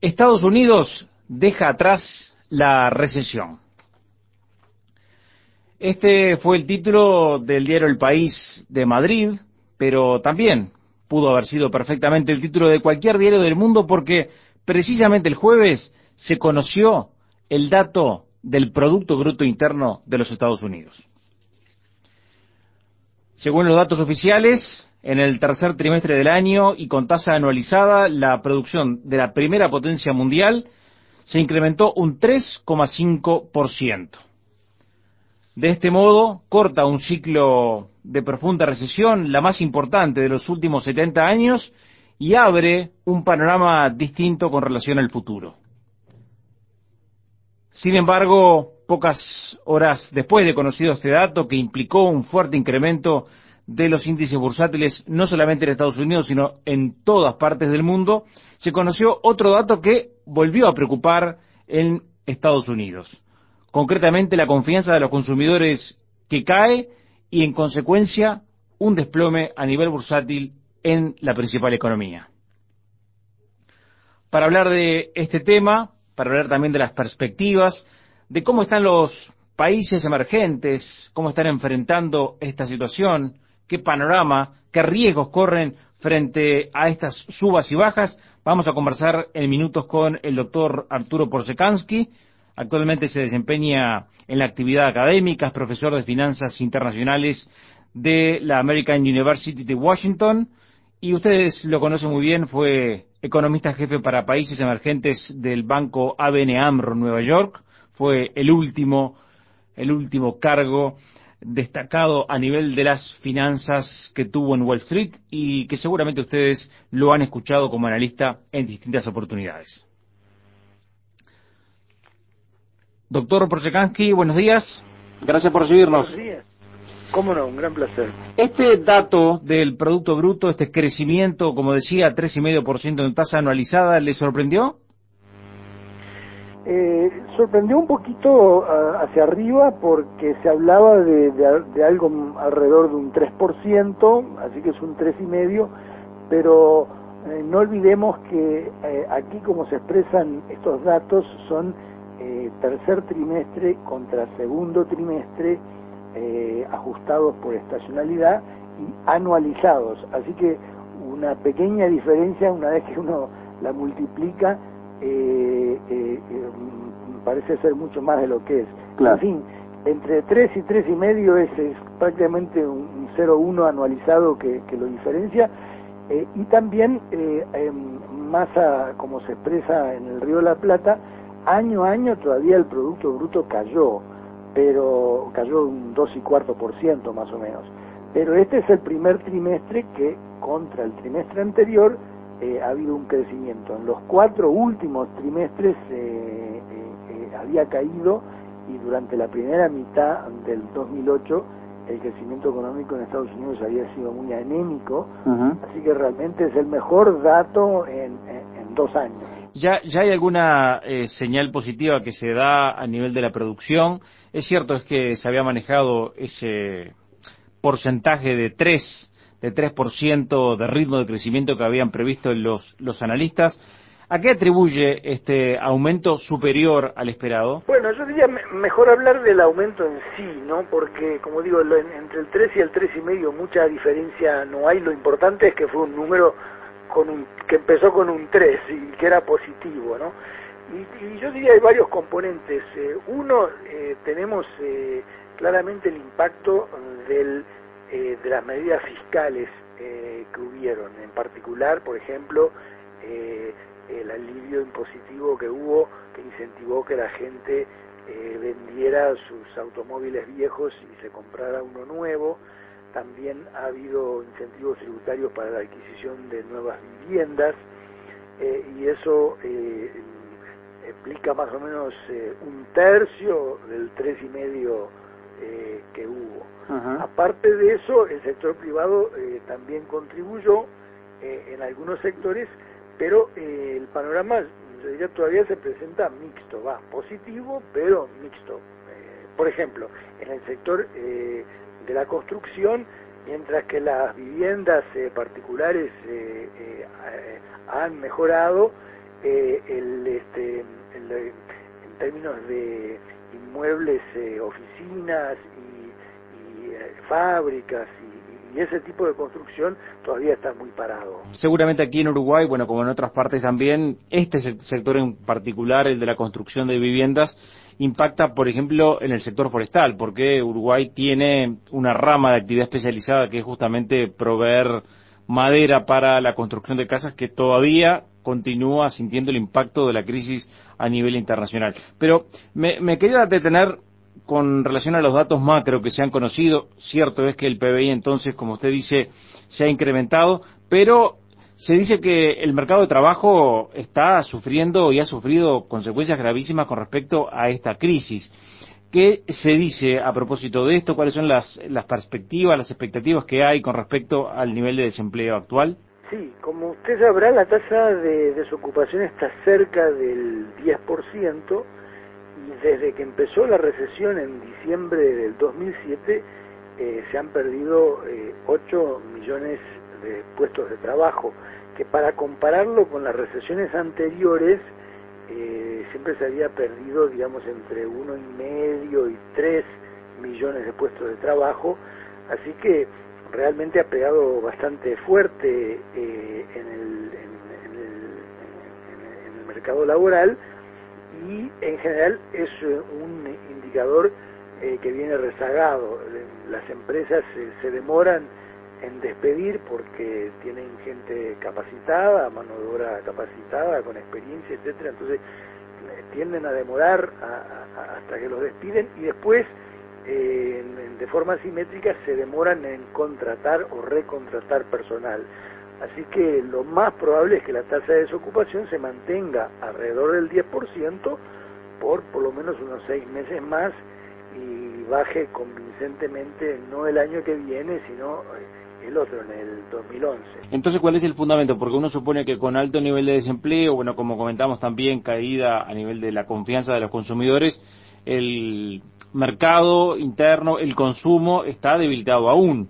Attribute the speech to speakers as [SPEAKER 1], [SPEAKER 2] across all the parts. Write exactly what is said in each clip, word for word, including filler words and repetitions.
[SPEAKER 1] Estados Unidos deja atrás la recesión. Este fue el título del diario El País de Madrid, pero también pudo haber sido perfectamente el título de cualquier diario del mundo, porque precisamente el jueves se conoció el dato del Producto Bruto Interno de los Estados Unidos. Según los datos oficiales, en el tercer trimestre del año y con tasa anualizada, la producción de la primera potencia mundial se incrementó un tres coma cinco por ciento. De este modo, corta un ciclo de profunda recesión, la más importante de los últimos setenta años, y abre un panorama distinto con relación al futuro. Sin embargo, pocas horas después de conocido este dato, que implicó un fuerte incremento de los índices bursátiles, no solamente en Estados Unidos, sino en todas partes del mundo, se conoció otro dato que volvió a preocupar en Estados Unidos. Concretamente, la confianza de los consumidores que cae y, en consecuencia, un desplome a nivel bursátil en la principal economía. Para hablar de este tema, para hablar también de las perspectivas, de cómo están los países emergentes, cómo están enfrentando esta situación, qué panorama, qué riesgos corren frente a estas subas y bajas, vamos a conversar en minutos con el doctor Arturo Porzekansky. Actualmente se desempeña en la actividad académica, es profesor de finanzas internacionales de la American University de Washington, y ustedes lo conocen muy bien, fue economista jefe para países emergentes del banco A B N AMRO Nueva York, fue el último, el último cargo destacado a nivel de las finanzas que tuvo en Wall Street y que seguramente ustedes lo han escuchado como analista en distintas oportunidades. Doctor Porzekansky, buenos días. Gracias por recibirnos.
[SPEAKER 2] Buenos días. Cómo no, un gran placer.
[SPEAKER 1] Este dato del Producto Bruto, este crecimiento, como decía, tres coma cinco por ciento en tasa anualizada, ¿le sorprendió?
[SPEAKER 2] Eh, sorprendió un poquito uh, hacia arriba porque se hablaba de, de, de algo alrededor de un tres por ciento, así que es un tres coma cinco por ciento, pero eh, no olvidemos que eh, aquí como se expresan estos datos son eh, tercer trimestre contra segundo trimestre, eh, ajustados por estacionalidad y anualizados, así que una pequeña diferencia una vez que uno la multiplica eh, eh, eh, parece ser mucho más de lo que es. Claro. En fin, entre tres y tres y medio es, es prácticamente un, un cero coma uno anualizado que, que lo diferencia, eh, y también eh, eh, más a, como se expresa en el Río de la Plata, año a año todavía el Producto Bruto cayó, pero cayó un dos y cuarto por ciento más o menos. Pero este es el primer trimestre que contra el trimestre anterior eh, ha habido un crecimiento. En los cuatro últimos trimestres eh, eh, eh, había caído, y durante la primera mitad del dos mil ocho el crecimiento económico en Estados Unidos había sido muy anémico, uh-huh. Así que realmente es el mejor dato en, en, en dos años.
[SPEAKER 1] ¿Ya, ya hay alguna eh, señal positiva que se da a nivel de la producción? Es cierto es que se había manejado ese porcentaje de tres, de tres por ciento de ritmo de crecimiento que habían previsto los, los analistas. ¿A qué atribuye este aumento superior al esperado?
[SPEAKER 2] Bueno, yo diría me, mejor hablar del aumento en sí, ¿no? Porque, como digo, lo, entre el tres y el tres y medio mucha diferencia no hay. Lo importante es que fue un número con un, que empezó con un tres y que era positivo, ¿no? Y, y yo diría hay varios componentes. Eh, uno, eh, tenemos eh, claramente el impacto del, eh, de las medidas fiscales eh, que hubieron. En particular, por ejemplo, eh, el alivio impositivo que hubo, que incentivó que la gente eh, vendiera sus automóviles viejos y se comprara uno nuevo. También ha habido incentivos tributarios para la adquisición de nuevas viviendas, eh, y eso eh, explica más o menos eh, un tercio del tres y medio eh, que hubo. Uh-huh. Aparte de eso, el sector privado eh, también contribuyó eh, en algunos sectores, pero eh, el panorama, yo diría, todavía se presenta mixto, va, positivo, pero mixto. Eh, por ejemplo, en el sector eh, de la construcción, mientras que las viviendas eh, particulares eh, eh, han mejorado, eh, el, este, en, en términos de inmuebles, eh, oficinas y, y eh, fábricas y, y ese tipo de construcción todavía está muy parado.
[SPEAKER 1] Seguramente aquí en Uruguay, bueno, como en otras partes también, este sector en particular, el de la construcción de viviendas, impacta, por ejemplo, en el sector forestal, porque Uruguay tiene una rama de actividad especializada que es justamente proveer madera para la construcción de casas, que todavía continúa sintiendo el impacto de la crisis a nivel internacional. Pero me, me quería detener con relación a los datos macro que se han conocido. Cierto es que el P B I entonces, como usted dice, se ha incrementado, pero se dice que el mercado de trabajo está sufriendo y ha sufrido consecuencias gravísimas con respecto a esta crisis. ¿Qué se dice a propósito de esto? ¿Cuáles son las, las perspectivas, las expectativas que hay con respecto al nivel de desempleo actual?
[SPEAKER 2] Sí, como usted sabrá, la tasa de desocupación está cerca del diez por ciento y desde que empezó la recesión en diciembre del dos mil siete eh, se han perdido eh, ocho millones de puestos de trabajo, que para compararlo con las recesiones anteriores eh, siempre se había perdido, digamos, entre uno y medio y tres millones de puestos de trabajo, así que realmente ha pegado bastante fuerte eh, en, el, en, en, el, en, en el mercado laboral y en general es un indicador eh, que viene rezagado. Las empresas eh, se demoran en despedir porque tienen gente capacitada, mano de obra capacitada, con experiencia, etcétera, entonces eh, tienden a demorar a, a, hasta que los despiden y después eh, en, de forma simétrica se demoran en contratar o recontratar personal. Así que lo más probable es que la tasa de desocupación se mantenga alrededor del diez por ciento por por lo menos unos seis meses más y baje convincentemente no el año que viene, sino el otro, en el dos mil once.
[SPEAKER 1] Entonces, ¿cuál es el fundamento? Porque uno supone que con alto nivel de desempleo, bueno, como comentamos también, caída a nivel de la confianza de los consumidores, el mercado interno, el consumo está debilitado aún.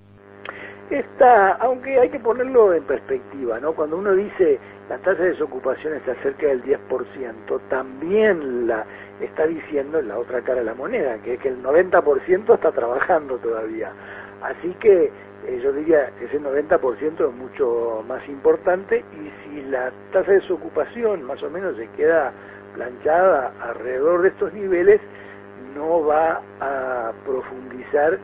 [SPEAKER 2] Está, aunque hay que ponerlo en perspectiva, ¿no? Cuando uno dice la tasa de desocupación está cerca del diez por ciento, también la está diciendo la otra cara de la moneda, que es que el noventa por ciento está trabajando todavía. Así que eh, yo diría que ese noventa por ciento es mucho más importante y si la tasa de desocupación más o menos se queda planchada alrededor de estos niveles, no va a profundizar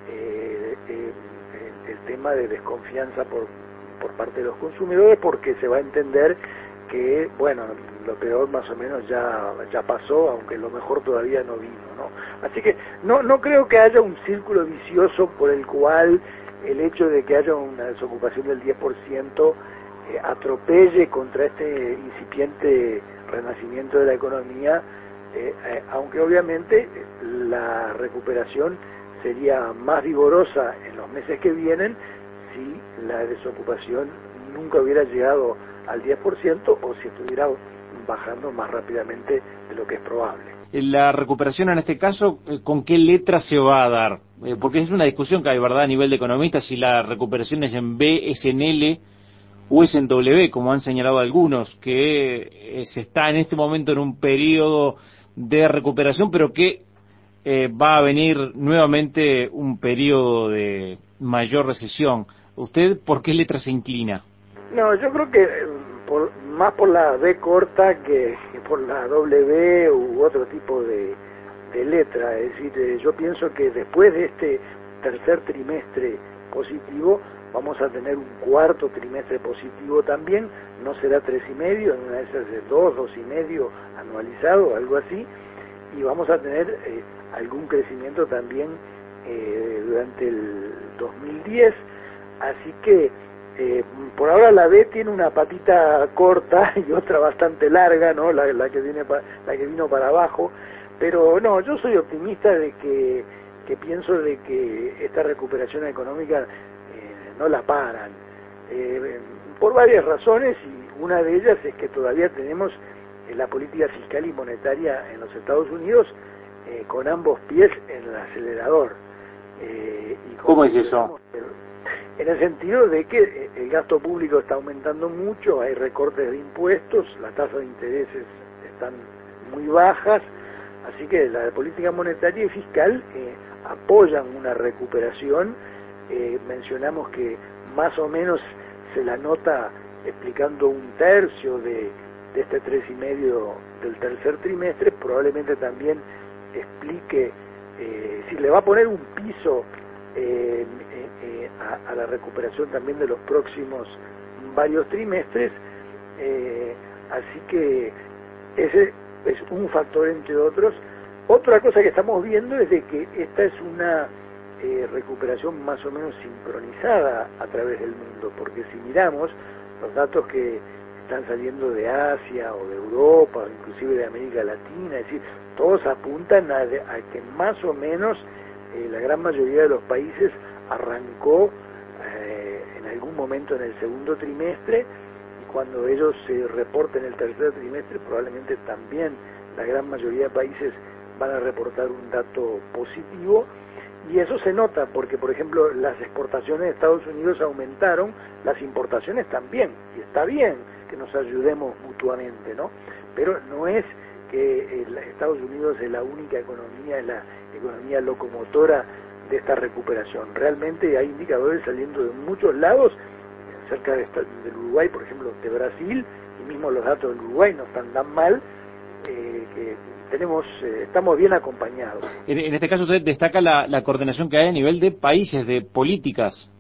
[SPEAKER 2] eh, eh, el tema de desconfianza por, por parte de los consumidores porque se va a entender que, bueno, lo peor más o menos ya ya pasó, aunque lo mejor todavía no vino, ¿no? Así que no no creo que haya un círculo vicioso por el cual el hecho de que haya una desocupación del diez por ciento eh, atropelle contra este incipiente renacimiento de la economía, eh, eh, aunque obviamente la recuperación sería más vigorosa en los meses que vienen si la desocupación nunca hubiera llegado al diez por ciento o si estuviera bajando más rápidamente de lo que es probable.
[SPEAKER 1] La recuperación en este caso, ¿con qué letra se va a dar? Eh, porque es una discusión que hay, ¿verdad?, a nivel de economistas, si la recuperación es en B, es en L o es en W, como han señalado algunos, que eh, se está en este momento en un periodo de recuperación, pero que Eh, va a venir nuevamente un periodo de mayor recesión. ¿Usted por qué letra se inclina?
[SPEAKER 2] No, yo creo que por, más por la B corta que, que por la W u otro tipo de, de letra. Es decir, yo pienso que después de este tercer trimestre positivo vamos a tener un cuarto trimestre positivo también. No será tres y medio, en una de esas de dos, dos y medio anualizado, algo así. Y vamos a tener eh, algún crecimiento también eh, durante el dos mil diez, así que eh, por ahora la B tiene una patita corta y otra bastante larga, ¿no? La, la que viene pa, la que vino para abajo, pero no, yo soy optimista de que, que pienso de que esta recuperación económica eh, no la paran, eh, por varias razones, y una de ellas es que todavía tenemos la política fiscal y monetaria en los Estados Unidos eh, con ambos pies en el acelerador.
[SPEAKER 1] Eh, y ¿Cómo es eso?
[SPEAKER 2] En el sentido de que el gasto público está aumentando mucho, hay recortes de impuestos, las tasas de intereses están muy bajas, así que la política monetaria y fiscal eh, apoyan una recuperación. Eh, mencionamos que más o menos se la nota explicando un tercio de, de este tres y medio del tercer trimestre, probablemente también explique, eh, si le va a poner un piso eh, eh, a, a la recuperación también de los próximos varios trimestres, eh, así que ese es un factor entre otros. Otra cosa que estamos viendo es de que esta es una eh, recuperación más o menos sincronizada a través del mundo, porque si miramos los datos que están saliendo de Asia o de Europa, o inclusive de América Latina, es decir, todos apuntan a, de, a que más o menos eh, la gran mayoría de los países arrancó eh, en algún momento en el segundo trimestre, y cuando ellos se reporten el tercer trimestre, probablemente también la gran mayoría de países van a reportar un dato positivo, y eso se nota porque, por ejemplo, las exportaciones de Estados Unidos aumentaron, las importaciones también, y está bien que nos ayudemos mutuamente, ¿no? Pero no es que Estados Unidos es la única economía, es la economía locomotora de esta recuperación. Realmente hay indicadores saliendo de muchos lados, cerca de esta, del Uruguay, por ejemplo, de Brasil, y mismo los datos del Uruguay no están tan mal, eh, que tenemos, eh, estamos bien acompañados.
[SPEAKER 1] En, en este caso usted destaca la, la coordinación que hay a nivel de países, de políticas.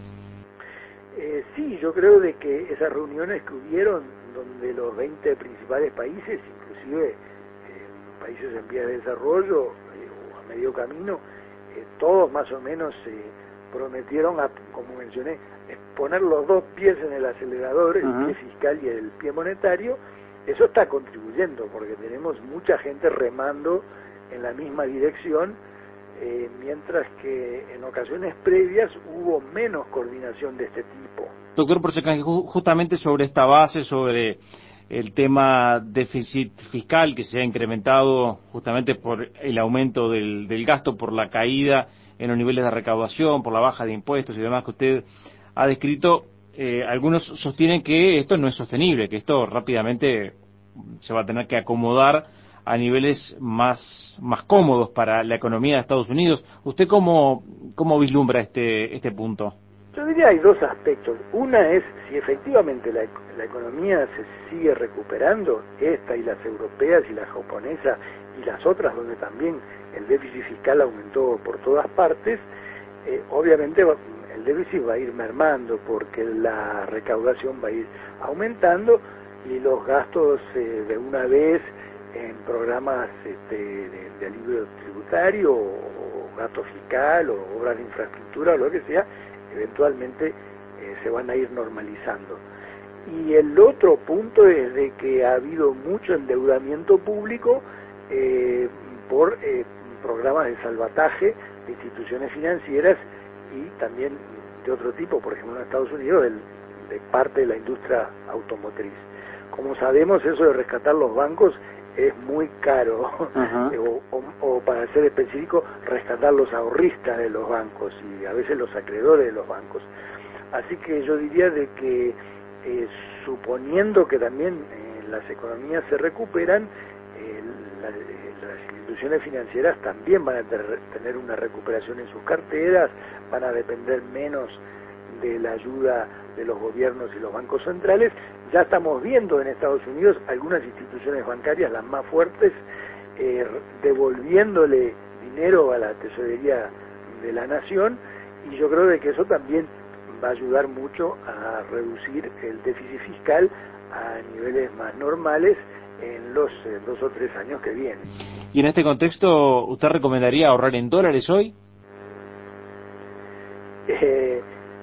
[SPEAKER 2] Eh, sí, yo creo de que esas reuniones que hubieron, donde los veinte principales países, inclusive eh, países en vías de desarrollo eh, o a medio camino, eh, todos más o menos eh, prometieron, a, como mencioné, poner los dos pies en el acelerador, el uh-huh. pie fiscal y el pie monetario. Eso está contribuyendo, porque tenemos mucha gente remando en la misma dirección, eh, mientras que en ocasiones previas hubo menos coordinación de este tipo.
[SPEAKER 1] Doctor Porcecán, justamente sobre esta base, sobre el tema déficit fiscal que se ha incrementado justamente por el aumento del, del gasto, por la caída en los niveles de recaudación, por la baja de impuestos y demás que usted ha descrito, eh, algunos sostienen que esto no es sostenible, que esto rápidamente se va a tener que acomodar a niveles más más cómodos para la economía de Estados Unidos. ¿Usted cómo, cómo vislumbra este este punto?
[SPEAKER 2] Yo diría hay dos aspectos. Una es si efectivamente la, la economía se sigue recuperando, esta y las europeas y la japonesa y las otras donde también el déficit fiscal aumentó por todas partes, eh, obviamente va, el déficit va a ir mermando porque la recaudación va a ir aumentando y los gastos eh, de una vez en programas este, de, de alivio tributario o, o gasto fiscal o obras de infraestructura o lo que sea, eventualmente eh, se van a ir normalizando. Y el otro punto es de que ha habido mucho endeudamiento público eh, por eh, programas de salvataje de instituciones financieras y también de otro tipo, por ejemplo en Estados Unidos, del, de parte de la industria automotriz. Como sabemos, eso de rescatar los bancos es muy caro, uh-huh. o, o, o para ser específico, rescatar los ahorristas de los bancos y a veces los acreedores de los bancos. Así que yo diría de que eh, suponiendo que también eh, las economías se recuperan, eh, la, las instituciones financieras también van a ter, tener una recuperación en sus carteras, van a depender menos de la ayuda de los gobiernos y los bancos centrales. Ya estamos viendo en Estados Unidos algunas instituciones bancarias, las más fuertes, eh, devolviéndole dinero a la tesorería de la nación, y yo creo de que eso también va a ayudar mucho a reducir el déficit fiscal a niveles más normales en los eh, dos o tres años que vienen.
[SPEAKER 1] Y en este contexto, ¿usted recomendaría ahorrar en dólares hoy?
[SPEAKER 2] Eh,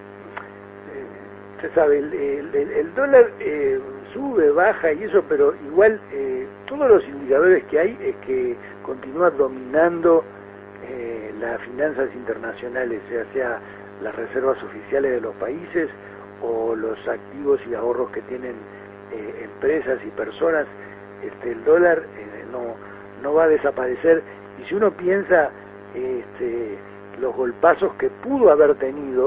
[SPEAKER 2] se sabe, el, el, el dólar eh, sube, baja y eso, pero igual eh, todos los indicadores que hay es que continúa dominando eh, las finanzas internacionales, ya sea las reservas oficiales de los países o los activos y ahorros que tienen eh, empresas y personas. Este, el dólar eh, no, no va a desaparecer, y si uno piensa este, los golpazos que pudo haber tenido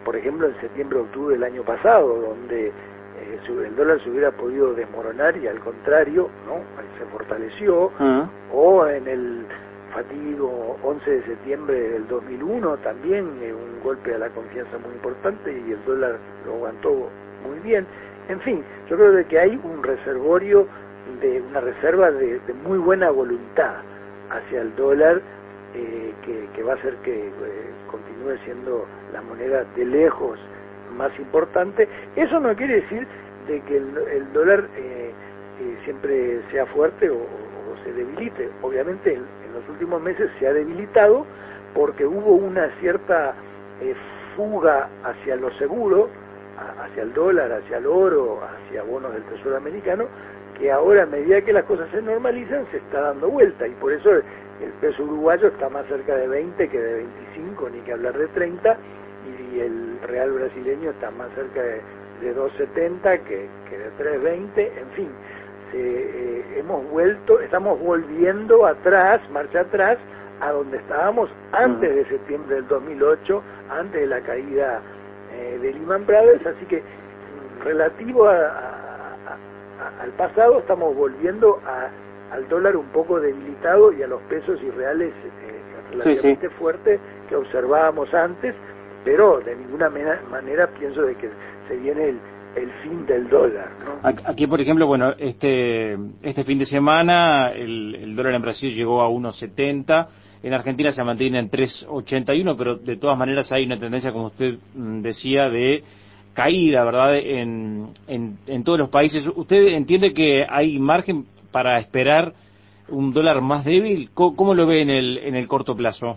[SPEAKER 2] por ejemplo, en septiembre-octubre del año pasado, donde eh, el dólar se hubiera podido desmoronar y al contrario, ¿no?, se fortaleció, uh-huh. o en el fatídico once de septiembre del dos mil uno también eh, un golpe a la confianza muy importante y el dólar lo aguantó muy bien. En fin, yo creo de que hay un reservorio, de una reserva de, de muy buena voluntad hacia el dólar, eh, que, que va a hacer que eh, continúe siendo la moneda de lejos más importante. Eso no quiere decir de que el, el dólar eh, eh, siempre sea fuerte o, o se debilite. Obviamente en, en los últimos meses se ha debilitado porque hubo una cierta eh, fuga hacia lo seguro, hacia el dólar, hacia el oro, hacia bonos del Tesoro americano, que ahora a medida que las cosas se normalizan se está dando vuelta, y por eso el peso uruguayo está más cerca de veinte que de veinticinco, ni que hablar de treinta, y el real brasileño está más cerca de, de dos setenta que, que de tres veinte. En fin, se, eh, hemos vuelto, estamos volviendo atrás, marcha atrás, a donde estábamos antes de septiembre del dos mil ocho, antes de la caída eh, de Lehman Brothers, así que relativo a, a, a, al pasado estamos volviendo a, al dólar un poco debilitado y a los pesos y reales eh, relativamente sí, sí. fuertes que observábamos antes, pero de ninguna manera pienso de que se viene el, el fin del dólar, ¿no?
[SPEAKER 1] Aquí, por ejemplo, bueno, este este fin de semana el, el dólar en Brasil llegó a uno setenta, en Argentina se mantiene en tres ochenta y uno, pero de todas maneras hay una tendencia, como usted decía, de caída, ¿verdad?, en, en, en todos los países. ¿Usted entiende que hay margen para esperar un dólar más débil? ¿Cómo, cómo lo ve en el en el corto plazo?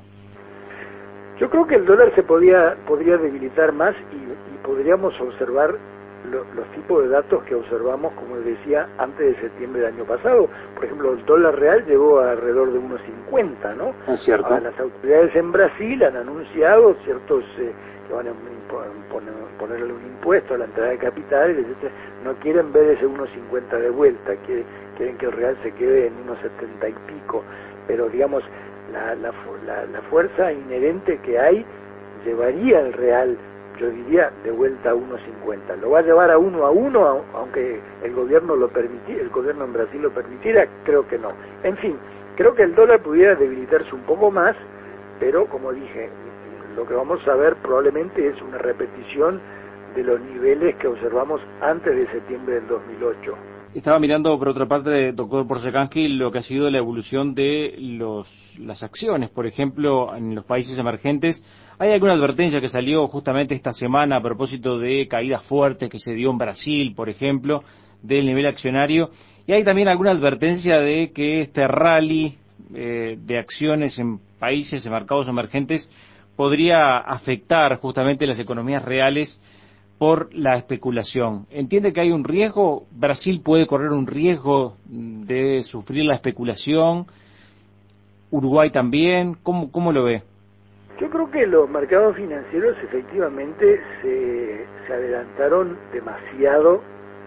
[SPEAKER 2] Yo creo que el dólar se podía podría debilitar más y, y podríamos observar lo, los tipos de datos que observamos, como decía, antes de septiembre del año pasado. Por ejemplo, el dólar real llegó a alrededor de uno cincuenta, ¿no?
[SPEAKER 1] Es cierto.
[SPEAKER 2] Ahora, las autoridades en Brasil han anunciado ciertos eh, que van a poner, ponerle un impuesto a la entrada de capitales, etcétera. No quieren ver ese uno cincuenta de vuelta, quieren, quieren que el real se quede en uno setenta y pico, pero digamos, la, la, la, la fuerza inherente que hay llevaría el real, yo diría, de vuelta a uno cincuenta. Lo va a llevar a uno a uno, aunque el gobierno lo permitiera, el gobierno en Brasil lo permitiera, creo que no. En fin, creo que el dólar pudiera debilitarse un poco más, pero como dije, lo que vamos a ver probablemente es una repetición de los niveles que observamos antes de septiembre del dos mil ocho.
[SPEAKER 1] Estaba mirando, por otra parte, doctor Porzekansky, lo que ha sido la evolución de los las acciones, por ejemplo, en los países emergentes. ¿Hay alguna advertencia que salió justamente esta semana a propósito de caídas fuertes que se dio en Brasil, por ejemplo, del nivel accionario? Y hay también alguna advertencia de que este rally eh, de acciones en países, en mercados emergentes, podría afectar justamente las economías reales por la especulación. ¿Entiende que hay un riesgo? ¿Brasil puede correr un riesgo de sufrir la especulación? ¿Uruguay también? ¿Cómo, cómo lo ve?
[SPEAKER 2] Yo creo que los mercados financieros efectivamente se, se adelantaron demasiado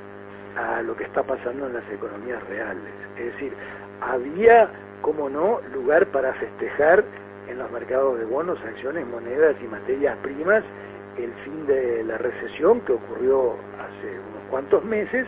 [SPEAKER 2] a lo que está pasando en las economías reales. Es decir, había, como no, lugar para festejar en los mercados de bonos, acciones, monedas y materias primas el fin de la recesión que ocurrió hace unos cuantos meses,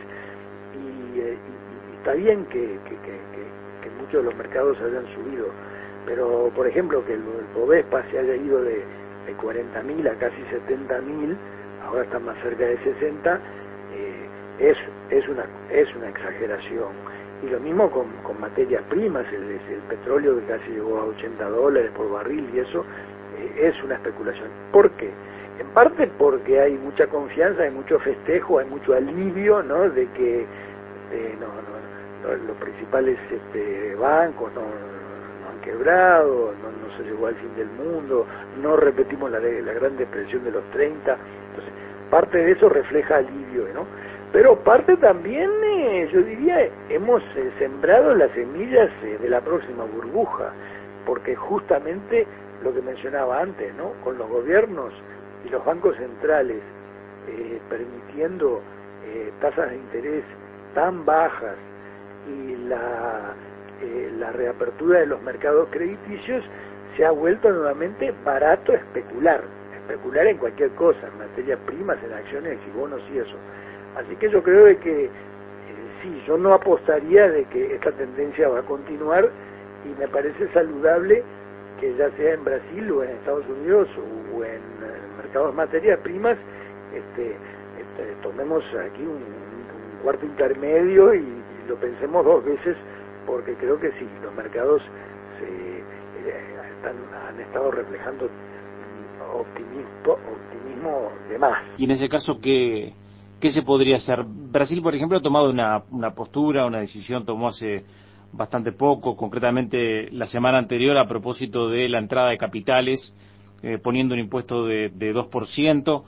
[SPEAKER 2] y, y, y está bien que, que, que, que, que muchos de los mercados hayan subido, pero por ejemplo que el, el Bovespa se haya ido de, de cuarenta mil a casi setenta mil, ahora está más cerca de sesenta, eh, es, es, una, es una exageración. Y lo mismo con, con materias primas, el, el petróleo que casi llegó a ochenta dólares por barril, y eso eh, es una especulación. ¿Por qué? En parte porque hay mucha confianza, hay mucho festejo, hay mucho alivio, ¿no?, de que eh, no, no, no, los principales este, bancos no, no han quebrado, no, no se llegó al fin del mundo, no repetimos la, la gran depresión de los treinta. Entonces, parte de eso refleja alivio, ¿no? Pero parte también, eh, yo diría, hemos eh, sembrado las semillas eh, de la próxima burbuja, porque justamente lo que mencionaba antes, ¿no?, con los gobiernos y los bancos centrales eh, permitiendo eh, tasas de interés tan bajas y la, eh, la reapertura de los mercados crediticios, se ha vuelto nuevamente barato especular, especular en cualquier cosa, en materias primas, en acciones y bonos y eso. Así que yo creo de que eh, sí, yo no apostaría de que esta tendencia va a continuar, y me parece saludable que ya sea en Brasil o en Estados Unidos o, o en eh, mercados de materias primas, este, este, tomemos aquí un, un cuarto intermedio y, y lo pensemos dos veces, porque creo que sí, los mercados se, eh, están, han estado reflejando optimismo, optimismo de más.
[SPEAKER 1] Y en ese caso, ¿qué, qué se podría hacer? Brasil, por ejemplo, ha tomado una, una postura, una decisión, tomó hace bastante poco, concretamente la semana anterior, a propósito de la entrada de capitales, eh, poniendo un impuesto de, de dos por ciento.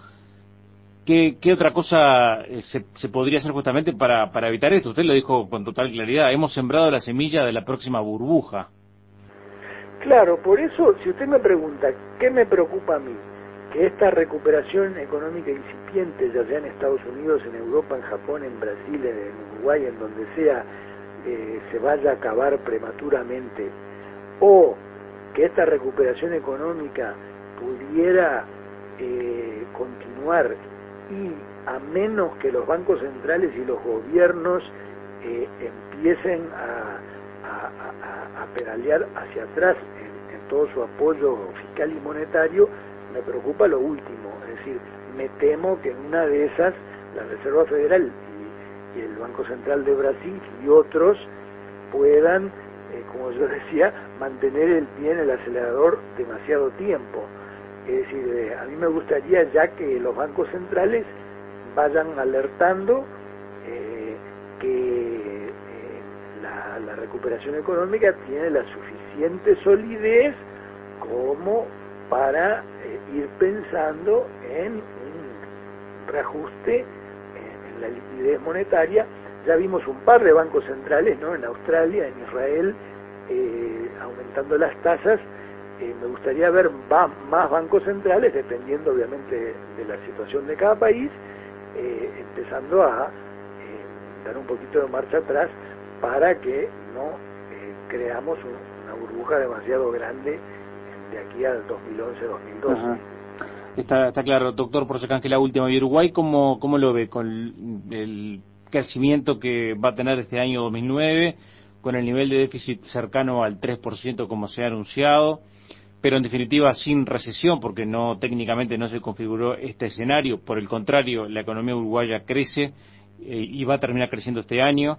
[SPEAKER 1] ¿Qué, qué otra cosa eh, se, se podría hacer justamente para, para evitar esto? Usted lo dijo con total claridad, hemos sembrado la semilla de la próxima burbuja.
[SPEAKER 2] Claro, por eso, si usted me pregunta, ¿qué me preocupa a mí? Que esta recuperación económica incipiente, ya sea en Estados Unidos, en Europa, en Japón, en Brasil, en Uruguay, en donde sea, eh, se vaya a acabar prematuramente, o que esta recuperación económica pudiera eh, continuar, y a menos que los bancos centrales y los gobiernos eh, empiecen a, a, a, a pedalear hacia atrás en, en todo su apoyo fiscal y monetario, me preocupa lo último. Es decir, me temo que en una de esas la Reserva Federal y, y el Banco Central de Brasil y otros puedan, eh, como yo decía, mantener el pie en el acelerador demasiado tiempo. Es decir, eh, a mí me gustaría ya que los bancos centrales vayan alertando eh, que eh, la, la recuperación económica tiene la suficiente solidez como para eh, ir pensando en un reajuste eh, en la liquidez monetaria. Ya vimos un par de bancos centrales, ¿no?, en Australia, en Israel, eh, aumentando las tasas. Eh, me gustaría ver va, más bancos centrales, dependiendo obviamente de la situación de cada país, eh, empezando a eh, dar un poquito de marcha atrás para que no eh, creamos un, una burbuja demasiado grande de aquí al dos mil once dos mil doce.
[SPEAKER 1] Ajá. Está, está claro, doctor Porcecán, que la última. ¿Y Uruguay cómo, cómo lo ve con el, el crecimiento que va a tener este año dos mil nueve, con el nivel de déficit cercano al tres por ciento como se ha anunciado, pero en definitiva sin recesión, porque no técnicamente no se configuró este escenario? Por el contrario, la economía uruguaya crece eh, y va a terminar creciendo este año.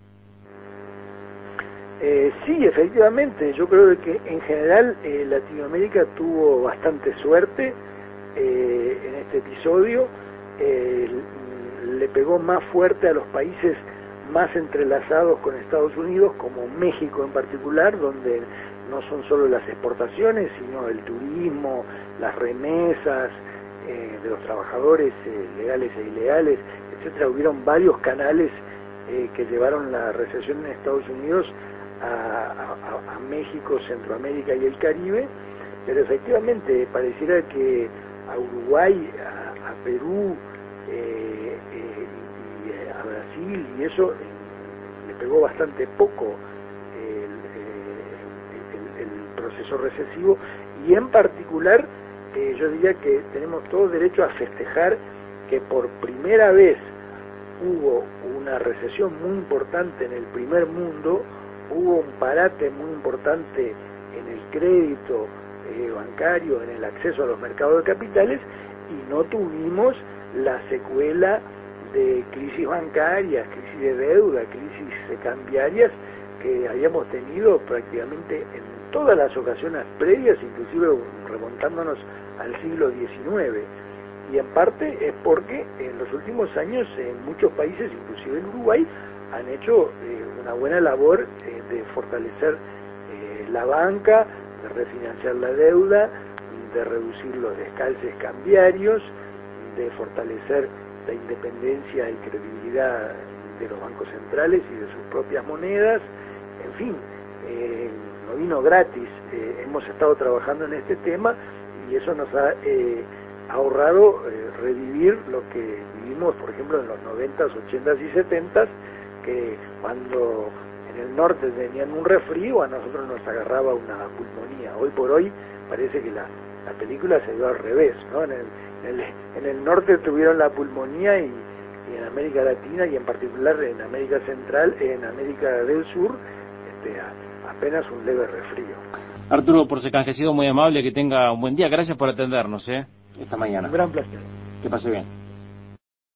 [SPEAKER 2] Eh, sí, efectivamente, yo creo que en general eh, Latinoamérica tuvo bastante suerte eh, en este episodio. Eh, le pegó más fuerte a los países más entrelazados con Estados Unidos, como México en particular, donde no son solo las exportaciones, sino el turismo, las remesas eh, de los trabajadores eh, legales e ilegales, etcétera. Hubieron varios canales eh, que llevaron la recesión en Estados Unidos A, a, a México, Centroamérica y el Caribe, pero efectivamente pareciera que a Uruguay, a, a Perú eh, eh, y a Brasil y eso eh, le pegó bastante poco el, el, el proceso recesivo, y en particular eh, yo diría que tenemos todo derecho a festejar que por primera vez hubo una recesión muy importante en el primer mundo. Hubo un parate muy importante en el crédito eh, bancario, en el acceso a los mercados de capitales, y no tuvimos la secuela de crisis bancarias, crisis de deuda, crisis eh, cambiarias que habíamos tenido prácticamente en todas las ocasiones previas, inclusive remontándonos al siglo diecinueve. Y en parte es porque en los últimos años en muchos países, inclusive en Uruguay, han hecho eh, una buena labor eh, de fortalecer eh, la banca, de refinanciar la deuda, de reducir los descalces cambiarios, de fortalecer la independencia y credibilidad de los bancos centrales y de sus propias monedas. En fin, eh, no vino gratis, eh, hemos estado trabajando en este tema y eso nos ha eh, ahorrado eh, revivir lo que vivimos, por ejemplo, en los noventas, ochentas y setentas, que cuando en el norte tenían un resfrío, a nosotros nos agarraba una pulmonía. Hoy por hoy parece que la, la película se dio al revés, ¿no? En el, en el, en el norte tuvieron la pulmonía y, y en América Latina y en particular en América Central, en América del Sur, este, a, apenas un leve resfrío.
[SPEAKER 1] Arturo Porcecanje, ha sido muy amable, que tenga un buen día. Gracias por atendernos, ¿eh? Esta mañana.
[SPEAKER 2] Un gran placer.
[SPEAKER 1] Que pase bien.